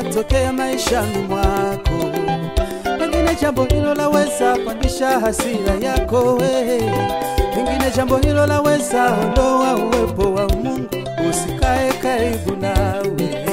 linatokea maishani mwako. Pengine jambo hilo laweza pandisha hasira yako Pengine jambo hilo laweza ondoa uwepo wa Mungu, usikae karibu nawe.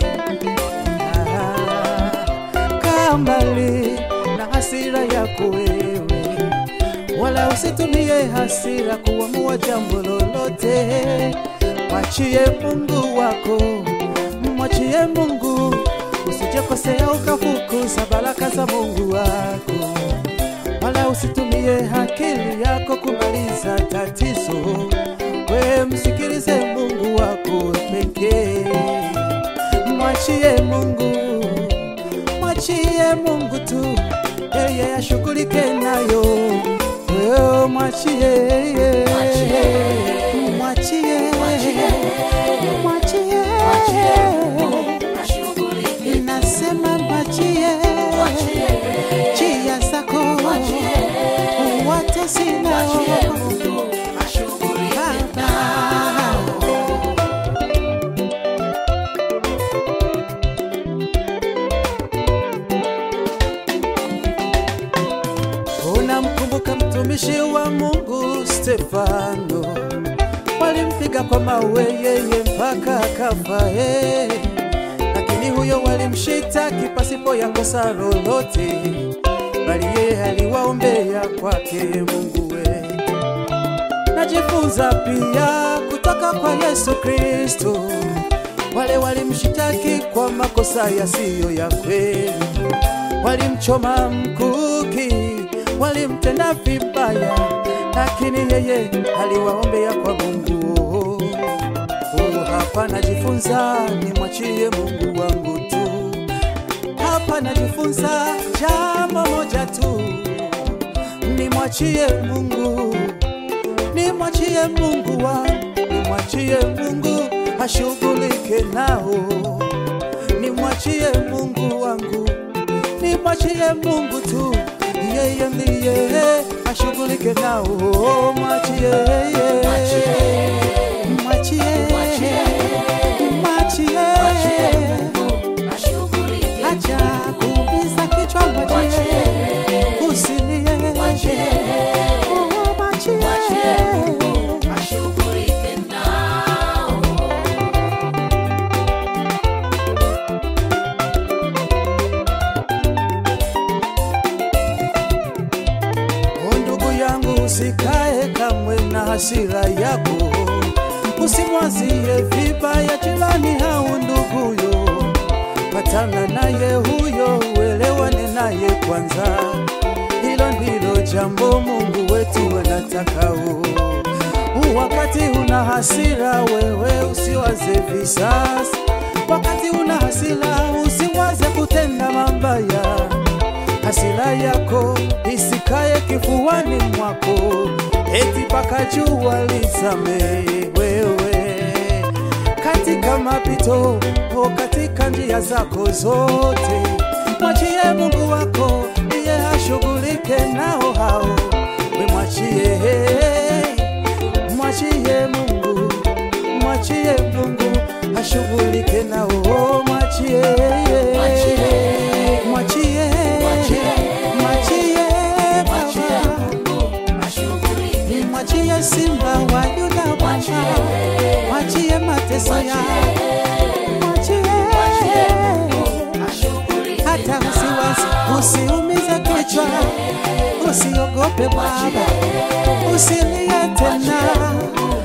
Kaa mbali na hasira yako wewe, wala usitumie hasira kuamua jambo lolote. Mwachie Mungu wako, mwachie Mungu, usijekosea ukafukuza baraka za Mungu wako. Wala usitumie akili yako kumaliza tatizo, we msikilize Mungu wako pekee. Mwachie Mungu, mwachie Mungu tu, yeye ashughulike nayo. Wewe mwachie, mwachie, mwachie, mwachie, nasema mwachie, chia zako wote sina Unamkumbuka mtumishi wa Mungu Stefano, walimpiga kwa mawe yeye mpaka akafa lakini huyo walimshitaki pasipo ya kosa lolote, bali yeye aliwaombea kwake Mungu Najifunza pia kutoka kwa Yesu Kristo, wale walimshitaki kwa makosa yasiyo ya kweli, walimchoma mkuki, walimtenda vibaya, lakini yeye aliwaombea kwa Mungu. Hapa najifunza nimwachie Mungu wangu tu. Hapa najifunza jambo moja tu, nimwachie Mungu, nimwachie Mungu wangu, nimwachie Mungu ashughulike nao. Nimwachie Mungu wangu, nimwachie Mungu tu, yeye ndiye ashughulike nao. Mwachie, mwachie, mwachie, acha kuumiza kichwa, mwachie, usilie, mwachie, ashughulike nao. Ndugu yangu, usikae kamwe na hasira yako, usimwazie vibaya jirani au nduguyo. Patana naye huyo, uelewane naye kwanza, hilo ndilo jambo Mungu wetu anatakao. Wakati una hasira wewe usiwaze visasi, wakati una hasira usiwaze kutenda mabaya. Hasira yako isikae kifuani mwako, eti paka jua lizame wewe. Katika mapito, katika njia zako zote, mwachie Mungu wako, ndiye ashughulike nao hao. We mwachie, mwachie Mungu, mwachie Mungu ashughulike nao. Mwachie, mwachie, mwachie, mwachie simba wa Yuda, mwachie mateso ya, mwachie, hata usiumize kichwa, usiogope Baba, usilie tena.